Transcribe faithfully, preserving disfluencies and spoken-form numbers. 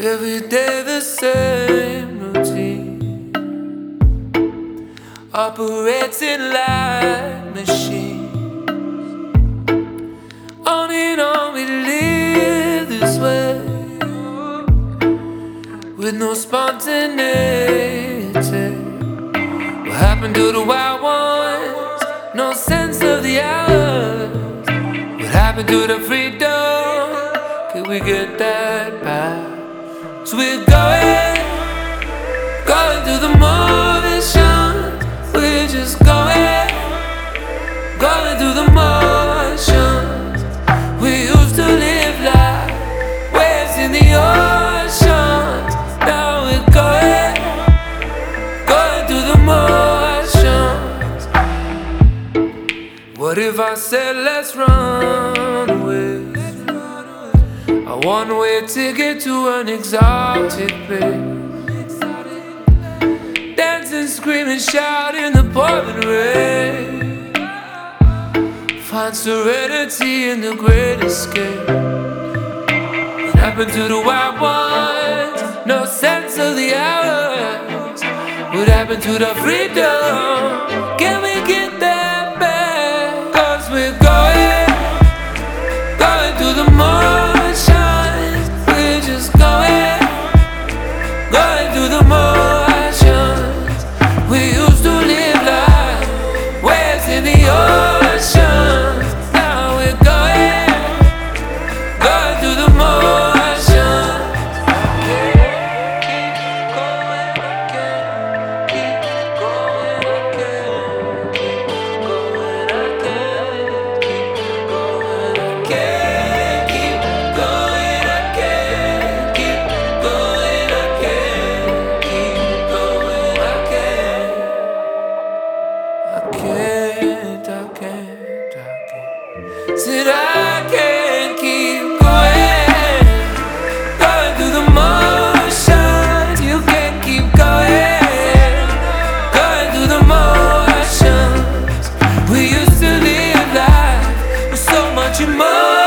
Every day the same routine, operating like machines. On and on we live this way, with no spontaneity. What happened to the wild ones? No sense of the hours. What happened to the freedom? Could we get that back? So we're going, going through the motions. We're just going, going through the motions. We used to live like waves in the ocean. Now we're going, going through the motions. What if I said let's run away? A one-way ticket to an exotic place. Dancing, screaming, shouting, the pouring rain. Find serenity in the great escape. What happened to the wild ones? No sense of the hours. What happened to the freedom? Can we get that back? Cause we're going, going through the motions. We're just going, going through the motions. We used to live like waves in the ocean. Now we're going, going through the motions. Keep going, I can't keep going, I can't keep going, I can't keep going, I can't keep going, I can't keep going, I can't keep going, I can't. I can't, I can't, I can't. Said I can't keep going, going through the motions. You can't keep going, going through the motions. We used to live life with so much emotion.